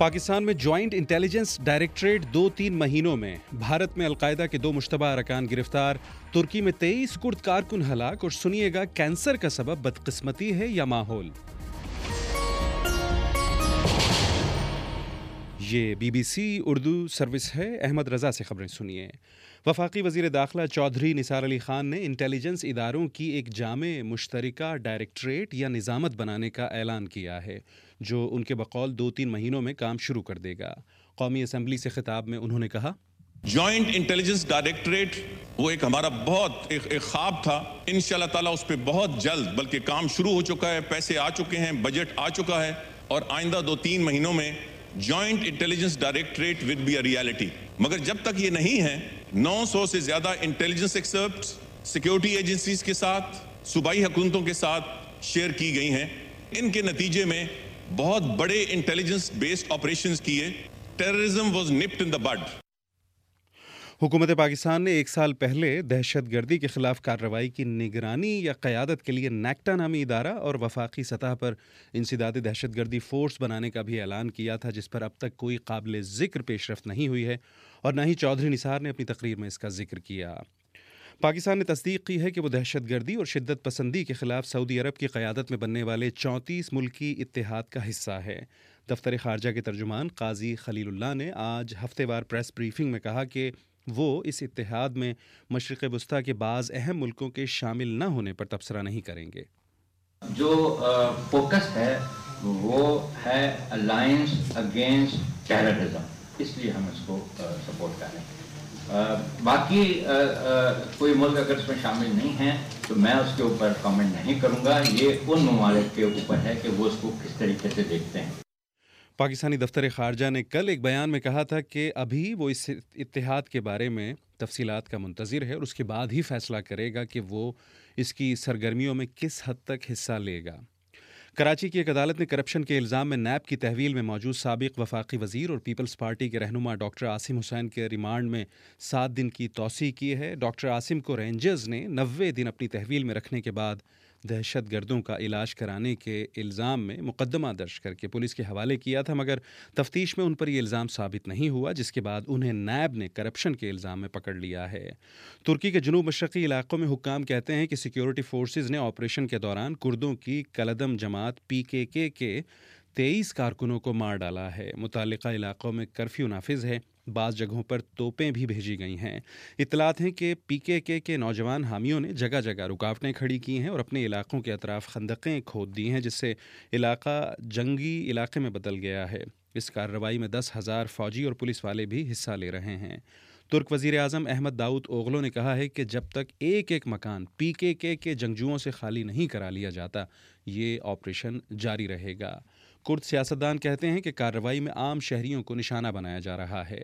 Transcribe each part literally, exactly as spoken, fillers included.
پاکستان میں joint intelligence directorate دو تین مہینوں میں بھارت میں القاعدہ کے دو مشتبہ ارکان گرفتار، ترکی میں تیئیس کرد کارکن ہلاک، اور سنیے گا کینسر کا سبب بدقسمتی ہے یا ماحول۔ یہ B B C Urdu service ہے۔ احمد رضا سے خبریں سنیے۔ وفاقی وزیر داخلہ چودھری نثار علی خان نے انٹیلیجنس اداروں کی ایک جامع مشترکہ ڈائریکٹریٹ یا نظامت بنانے کا اعلان کیا ہے، جو ان کے بقول دو تین مہینوں میں کام شروع کر دے گا۔ قومی اسمبلی سے خطاب میں انہوں نے کہا، جوائنٹ انٹیلیجنس ڈائریکٹریٹ وہ ایک ہمارا بہت ایک, ایک خواب تھا، انشاءاللہ تعالیٰ اس پہ بہت جلد، بلکہ کام شروع ہو چکا ہے، پیسے آ چکے ہیں، بجٹ آ چکا ہے، اور آئندہ دو تین مہینوں میں joint intelligence directorate will be a reality. مگر جب تک یہ نہیں ہے، نو سو سے زیادہ انٹیلیجنس ایکسپرٹس سیکیورٹی ایجنسیز کے ساتھ، صوبائی حکومتوں کے ساتھ شیئر کی گئی ہیں۔ ان کے نتیجے میں بہت بڑے انٹیلیجنس بیسڈ آپریشنز کیے۔ Terrorism was nipped in the bud. حکومت پاکستان نے ایک سال پہلے دہشت گردی کے خلاف کارروائی کی نگرانی یا قیادت کے لیے نیکٹا نامی ادارہ اور وفاقی سطح پر انسداد دہشت گردی فورس بنانے کا بھی اعلان کیا تھا، جس پر اب تک کوئی قابل ذکر پیش رفت نہیں ہوئی ہے، اور نہ ہی چودھری نثار نے اپنی تقریر میں اس کا ذکر کیا۔ پاکستان نے تصدیق کی ہے کہ وہ دہشت گردی اور شدت پسندی کے خلاف سعودی عرب کی قیادت میں بننے والے چونتیس ملکی اتحاد کا حصہ ہے۔ دفتر خارجہ کے ترجمان قاضی خلیل اللہ نے آج ہفتے وار پریس بریفنگ میں کہا کہ وہ اس اتحاد میں مشرق وسطیٰ کے بعض اہم ملکوں کے شامل نہ ہونے پر تبصرہ نہیں کریں گے۔ جو فوکس ہے وہ ہے الائنس اگینسٹ ٹیررزم، اس لیے ہم اس کو سپورٹ کر رہے ہیں۔ باقی کوئی ملک اگر اس میں شامل نہیں ہیں تو میں اس کے اوپر کامنٹ نہیں کروں گا، یہ ان ممالک کے اوپر ہے کہ وہ اس کو کس طریقے سے دیکھتے ہیں۔ پاکستانی دفتر خارجہ نے کل ایک بیان میں کہا تھا کہ ابھی وہ اس اتحاد کے بارے میں تفصیلات کا منتظر ہے اور اس کے بعد ہی فیصلہ کرے گا کہ وہ اس کی سرگرمیوں میں کس حد تک حصہ لے گا۔ کراچی کی ایک عدالت نے کرپشن کے الزام میں نیب کی تحویل میں موجود سابق وفاقی وزیر اور پیپلز پارٹی کے رہنما ڈاکٹر عاصم حسین کے ریمانڈ میں سات دن کی توسیع کی ہے۔ ڈاکٹر عاصم کو رینجرز نے نوے دن اپنی تحویل میں رکھنے کے بعد دہشت گردوں کا علاج کرانے کے الزام میں مقدمہ درج کر کے پولیس کے حوالے کیا تھا، مگر تفتیش میں ان پر یہ الزام ثابت نہیں ہوا، جس کے بعد انہیں نیب نے کرپشن کے الزام میں پکڑ لیا ہے۔ ترکی کے جنوب مشرقی علاقوں میں حکام کہتے ہیں کہ سیکیورٹی فورسز نے آپریشن کے دوران کردوں کی کلدم جماعت پی کے کے کے تیئیس کارکنوں کو مار ڈالا ہے۔ متعلقہ علاقوں میں کرفیو نافذ ہے، بعض جگہوں پر توپیں بھی بھیجی گئی ہیں۔ اطلاعات ہیں کہ پی کے کے کے نوجوان حامیوں نے جگہ جگہ رکاوٹیں کھڑی کی ہیں اور اپنے علاقوں کے اطراف خندقیں کھود دی ہیں، جس سے علاقہ جنگی علاقے میں بدل گیا ہے۔ اس کارروائی میں دس ہزار فوجی اور پولیس والے بھی حصہ لے رہے ہیں۔ ترک وزیر اعظم احمد داؤد اوغلو نے کہا ہے کہ جب تک ایک ایک مکان پی کے کے کے جنگجوؤں سے خالی نہیں کرا لیا جاتا، یہ آپریشن جاری رہے گا۔ کرد سیاستدان کہتے ہیں کہ کارروائی میں عام شہریوں کو نشانہ بنایا جا رہا ہے۔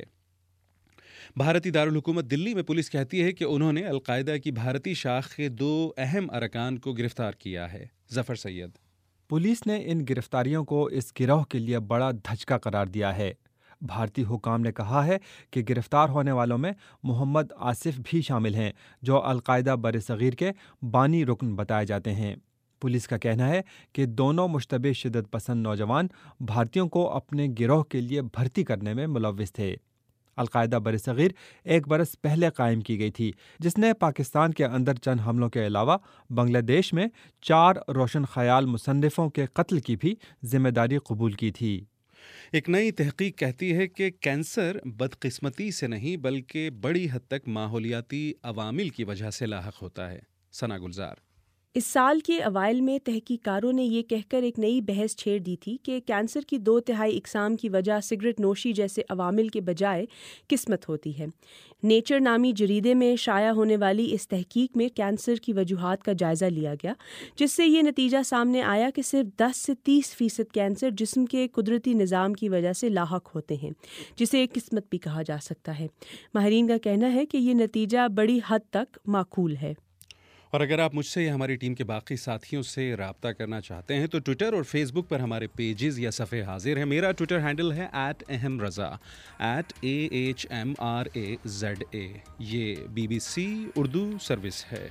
بھارتی دارالحکومت دلی میں پولیس کہتی ہے کہ انہوں نے القاعدہ کی بھارتی شاخ کے دو اہم ارکان کو گرفتار کیا ہے۔ ظفر سید۔ پولیس نے ان گرفتاریوں کو اس گروہ کے لیے بڑا دھچکا قرار دیا ہے۔ بھارتی حکام نے کہا ہے کہ گرفتار ہونے والوں میں محمد آصف بھی شامل ہیں، جو القاعدہ برصغیر کے بانی رکن بتائے جاتے ہیں۔ پولیس کا کہنا ہے کہ دونوں مشتبہ شدت پسند نوجوان بھارتیوں کو اپنے گروہ کے لیے بھرتی کرنے میں ملوث تھے۔ القاعدہ برصغیر ایک برس پہلے قائم کی گئی تھی، جس نے پاکستان کے اندر چند حملوں کے علاوہ بنگلہ دیش میں چار روشن خیال مصنفوں کے قتل کی بھی ذمہ داری قبول کی تھی۔ ایک نئی تحقیق کہتی ہے کہ کینسر بدقسمتی سے نہیں بلکہ بڑی حد تک ماحولیاتی عوامل کی وجہ سے لاحق ہوتا ہے۔ ثنا گلزار۔ اس سال کے اوائل میں تحقیقاتوں نے یہ کہہ کر ایک نئی بحث چھیڑ دی تھی کہ کینسر کی دو تہائی اقسام کی وجہ سگریٹ نوشی جیسے عوامل کے بجائے قسمت ہوتی ہے۔ نیچر نامی جریدے میں شائع ہونے والی اس تحقیق میں کینسر کی وجوہات کا جائزہ لیا گیا، جس سے یہ نتیجہ سامنے آیا کہ صرف دس سے تیس فیصد کینسر جسم کے قدرتی نظام کی وجہ سے لاحق ہوتے ہیں، جسے ایک قسمت بھی کہا جا سکتا ہے۔ ماہرین کا کہنا ہے کہ یہ نتیجہ بڑی حد تک معقول ہے۔ اور اگر آپ مجھ سے یا ہماری ٹیم کے باقی ساتھیوں سے رابطہ کرنا چاہتے ہیں تو ٹویٹر اور فیس بک پر ہمارے پیجز یا صفحے حاضر ہیں۔ میرا ٹویٹر ہینڈل ہے ایٹ اہم Raza, at A H M R A Z A. یہ B B C Urdu service ہے۔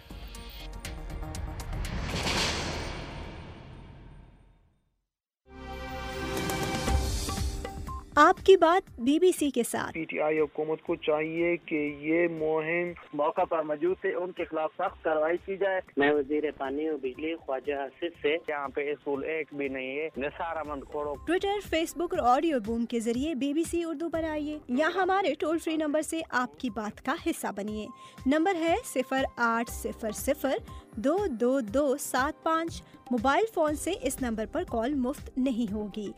آپ کی بات بی بی سی کے ساتھ۔ پی ٹی آئی حکومت کو چاہیے کہ یہ مہم موقع پر موجود تھے، ان کے خلاف سخت کارروائی کی جائے۔ میں وزیر پانی و بجلی خواجہ آصف سے، یہاں پہ اسکول ایک بھی نہیں ہے، Nisar Ahmad Khoro. Twitter, Facebook اور آڈیو بوم کے ذریعے بی بی سی اردو پر آئیے یا ہمارے ٹول فری نمبر سے آپ کی بات کا حصہ بنیے۔ نمبر ہے صفر آٹھ صفر صفر دو دو دو سات پانچ۔ موبائل فون سے اس نمبر پر کال مفت نہیں ہوگی۔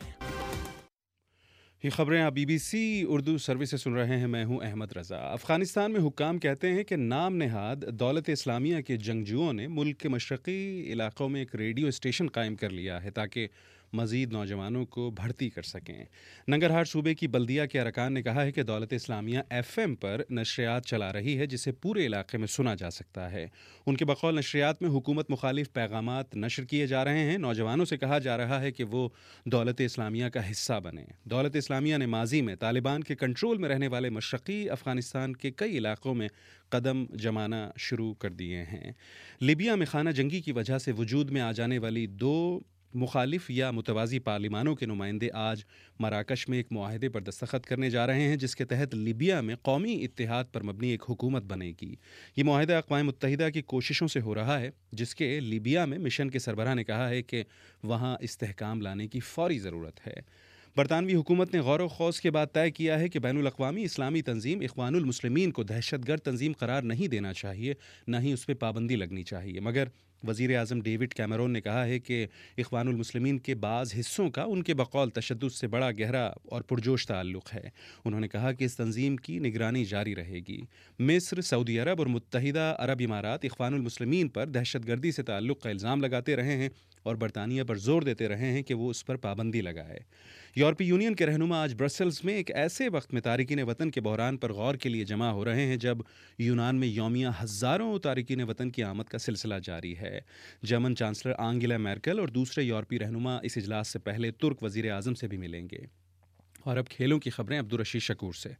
یہ خبریں آپ B B C Urdu service سے سن رہے ہیں، میں ہوں احمد رضا۔ افغانستان میں حکام کہتے ہیں کہ نام نہاد دولت اسلامیہ کے جنگجوؤں نے ملک کے مشرقی علاقوں میں ایک ریڈیو اسٹیشن قائم کر لیا ہے تاکہ مزید نوجوانوں کو بھرتی کر سکیں۔ ننگرہار صوبے کی بلدیہ کے ارکان نے کہا ہے کہ دولت اسلامیہ ایف ایم پر نشریات چلا رہی ہے جسے پورے علاقے میں سنا جا سکتا ہے۔ ان کے بقول نشریات میں حکومت مخالف پیغامات نشر کیے جا رہے ہیں۔ نوجوانوں سے کہا جا رہا ہے کہ وہ دولت اسلامیہ کا حصہ بنیں۔ دولت اسلامیہ نے ماضی میں طالبان کے کنٹرول میں رہنے والے مشرقی افغانستان کے کئی علاقوں میں قدم جمانا شروع کر دیے ہیں۔ لیبیا میں خانہ جنگی کی وجہ سے وجود میں آ جانے والی دو مخالف یا متوازی پارلیمانوں کے نمائندے آج مراکش میں ایک معاہدے پر دستخط کرنے جا رہے ہیں جس کے تحت لیبیا میں قومی اتحاد پر مبنی ایک حکومت بنے گی۔ یہ معاہدہ اقوام متحدہ کی کوششوں سے ہو رہا ہے جس کے لیبیا میں مشن کے سربراہ نے کہا ہے کہ وہاں استحکام لانے کی فوری ضرورت ہے۔ برطانوی حکومت نے غور و خوض کے بعد طے کیا ہے کہ بین الاقوامی اسلامی تنظیم اخوان المسلمین کو دہشت گرد تنظیم قرار نہیں دینا چاہیے، نہ ہی اس پہ پابندی لگنی چاہیے، مگر وزیر اعظم ڈیوڈ کیمرون نے کہا ہے کہ اخوان المسلمین کے بعض حصوں کا ان کے بقول تشدد سے بڑا گہرا اور پرجوش تعلق ہے۔ انہوں نے کہا کہ اس تنظیم کی نگرانی جاری رہے گی۔ مصر، سعودی عرب اور متحدہ عرب امارات اخوان المسلمین پر دہشت گردی سے تعلق کا الزام لگاتے رہے ہیں اور برطانیہ پر زور دیتے رہے ہیں کہ وہ اس پر پابندی لگائے۔ یورپی یونین کے رہنما آج برسلز میں ایک ایسے وقت میں تارکین وطن کے بحران پر غور کے لیے جمع ہو رہے ہیں جب یونان میں یومیہ ہزاروں تارکین وطن کی آمد کا سلسلہ جاری ہے۔ جرمن چانسلر آنگیلا میرکل اور دوسرے یورپی رہنما اس اجلاس سے پہلے ترک وزیر اعظم سے بھی ملیں گے۔ اور اب کھیلوں کی خبریں عبدالرشید شکور سے۔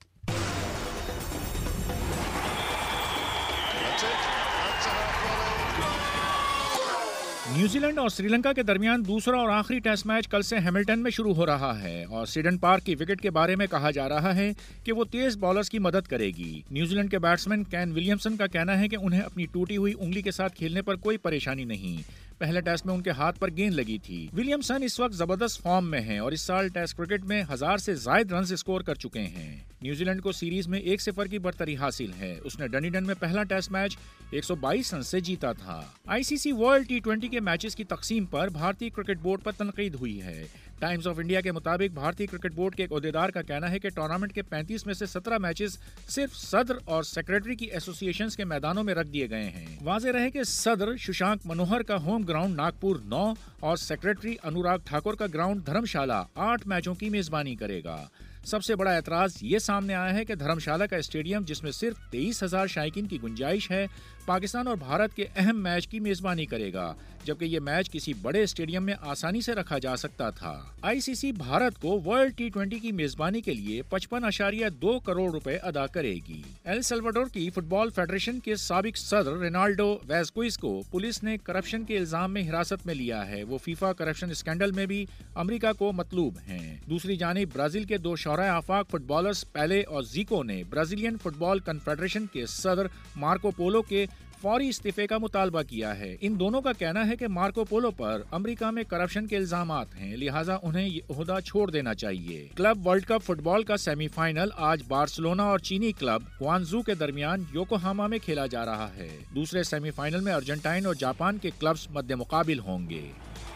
نیوزی لینڈ اور سری لنکا کے درمیان دوسرا اور آخری ٹیسٹ میچ کل سے ہیملٹن میں شروع ہو رہا ہے اور سیڈن پارک کی وکٹ کے بارے میں کہا جا رہا ہے کہ وہ تیز بالرز کی مدد کرے گی۔ نیوزی لینڈ کے بیٹسمین کین ولیمسن کا کہنا ہے کہ انہیں اپنی ٹوٹی ہوئی انگلی کے ساتھ کھیلنے پر کوئی پریشانی نہیں، پہلے ٹیسٹ میں ان کے ہاتھ پر گیند لگی تھی۔ ولیمسن اس وقت زبردست فارم میں ہیں اور اس سال ٹیسٹ کرکٹ میں ہزار سے زائد رنز اسکور کر چکے ہیں۔ نیوزی لینڈ کو سیریز میں ایک صفر کی برتری حاصل ہے۔ اس نے ڈنیڈن میں پہلا ٹیسٹ میچ ایک سو بائیس رن سے جیتا تھا۔ I C C world T twenty کے میچز کی تقسیم پر بھارتی کرکٹ بورڈ پر تنقید ہوئی ہے۔ ٹائمز آف انڈیا کے مطابق بھارتی کرکٹ بورڈ کے ایک عہدیدار کا کہنا ہے کہ ٹورنامنٹ کے پینتیس میں سے سترہ میچز صرف صدر اور سیکریٹری کی ایسوسی ایشنز کے میدانوں میں رکھ دیے گئے ہیں۔ واضح رہے کہ صدر ششانک منوہر کا ہوم گراؤنڈ ناگپور نو اور سیکریٹری انوراگ ٹھاکر کا گراؤنڈ دھرم شالہ آٹھ میچوں کی میزبانی کرے گا۔ سب سے بڑا اعتراض یہ سامنے آیا ہے کہ دھرم شالہ کا اسٹیڈیم جس میں صرف تیئیس ہزار شائقین کی گنجائش ہے پاکستان اور بھارت کے اہم میچ کی میزبانی کرے گا، جبکہ یہ میچ کسی بڑے اسٹیڈیم میں آسانی سے رکھا جا سکتا تھا۔ آئی سی سی بھارت کو ورلڈ ٹی ٹوینٹی کی میزبانی کے لیے پچپن اشاریہ دو کروڑ روپے ادا کرے گی۔ ایل سلواڈور کی فٹ بال فیڈریشن کے سابق صدر رینالڈو ویزکوئز کو پولیس نے کرپشن کے الزام میں حراست میں لیا ہے۔ وہ فیفا کرپشن اسکینڈل میں بھی امریکہ کو مطلوب ہیں۔ دوسری جانب برازیل کے دو شعراء آفاق فٹ بالرز پیلے اور زیکو نے برازیلین فٹ بال کنفیڈریشن کے صدر مارکو پولو کے فوری استعفے کا مطالبہ کیا ہے۔ ان دونوں کا کہنا ہے کہ مارکو پولو پر امریکہ میں کرپشن کے الزامات ہیں، لہٰذا انہیں یہ عہدہ چھوڑ دینا چاہیے۔ Club world cup football کا سیمی فائنل آج بارسلونا اور چینی کلب گوانزو کے درمیان یوکوہاما میں کھیلا جا رہا ہے۔ دوسرے سیمی فائنل میں ارجنٹائن اور جاپان کے کلبز مد مقابل ہوں گے۔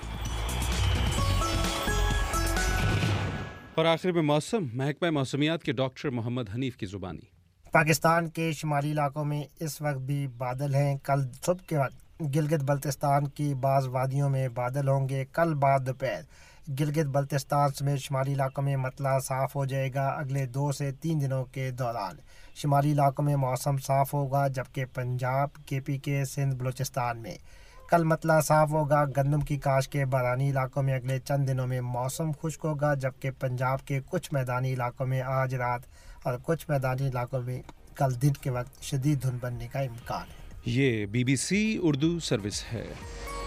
اور آخر میں موسم، محکمہ موسمیات کے ڈاکٹر محمد حنیف کی زبانی۔ پاکستان کے شمالی علاقوں میں اس وقت بھی بادل ہیں۔ کل صبح کے وقت گلگت بلتستان کی بعض وادیوں میں بادل ہوں گے۔ کل بعد دوپہر گلگت بلتستان سمیت شمالی علاقوں میں مطلع صاف ہو جائے گا۔ اگلے دو سے تین دنوں کے دوران شمالی علاقوں میں موسم صاف ہوگا، جبکہ پنجاب، کے پی کے، سندھ، بلوچستان میں کل مطلع صاف ہوگا۔ گندم کی کاشت کے بارانی علاقوں میں اگلے چند دنوں میں موسم خشک ہوگا، جبکہ پنجاب کے کچھ میدانی علاقوں میں آج رات اور کچھ میدانی علاقوں میں کل دن کے وقت شدید دھند بننے کا امکان ہے۔ یہ B B C Urdu service ہے۔